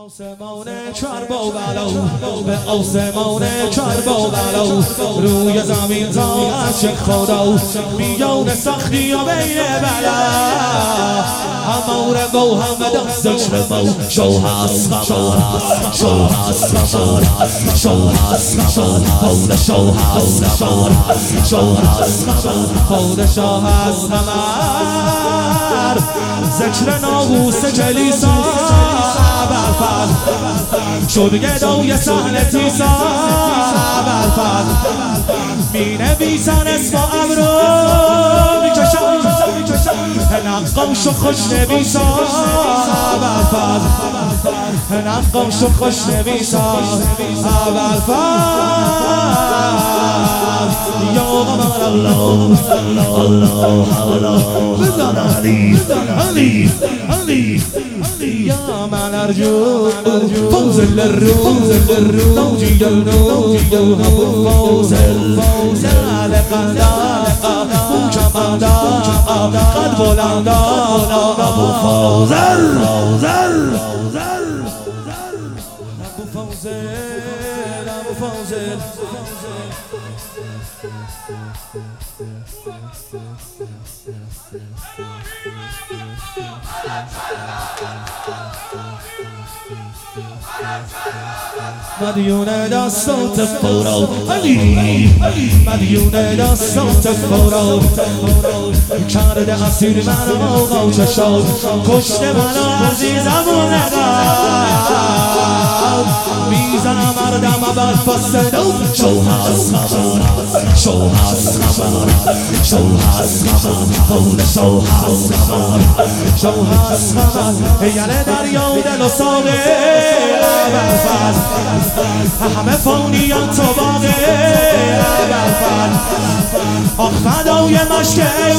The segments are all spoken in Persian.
آسمان کربلا به آسمان کربلا روی زمین تا از خدا میان سختی و بین بلا همور با همه دست ذکر مو شو هست خبر شو هست خبر شو هست خبر خود شو هست خبر شو هست خبر خود شو هست خبر ذکر ناموس کلیسا برفرد شد گدای صحنه تیسا برفرد می نویسن اسم ابرو میکشن نقاش و خوش نویسا برفرد نقاش و خوش نویسا برفرد یا قمر الله الله الله بزن علی علی علی يا من أرجو فوز للروح توجي النور فوز لقدا وكمالا قد بلندا أبو فوزل أبو فوزل أبو فوزل مدیون دستات فورا علی مدیون دستات فورا کرده اسیر من آقا چشاد کشته منو عزیزم و نگاه میزنم مردم بر فسدو شو هست خبر شو هست خبر شو هست خبر خود شو هست خبر شو هست خبر یعنی دریا و دل و ساقه برفرد همه فانیان تو باقه برفرد آخ فدای مشک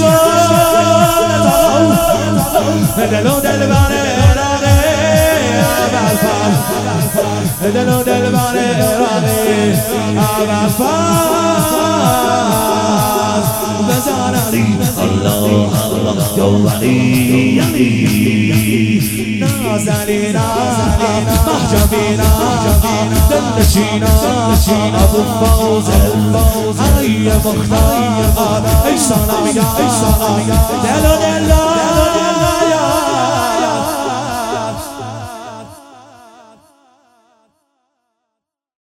ایوان دل و دل بر عراقه برفرد دل و دل بر عراقه برفرد بزن علی الله الله یا ولی علی نازلینا محجبینا دلشینا ابو فوزل ای مختار ای سلام یا دل و دل